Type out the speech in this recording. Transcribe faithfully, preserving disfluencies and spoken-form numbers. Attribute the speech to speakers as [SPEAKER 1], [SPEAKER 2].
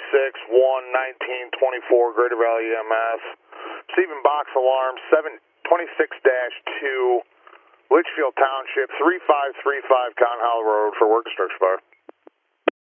[SPEAKER 1] six one nineteen twenty-four, Greater Valley E M S. Receiving box alarm seven twenty-six dash two, Litchfield Township, three five three five Con Hollow Road for work instruction bar.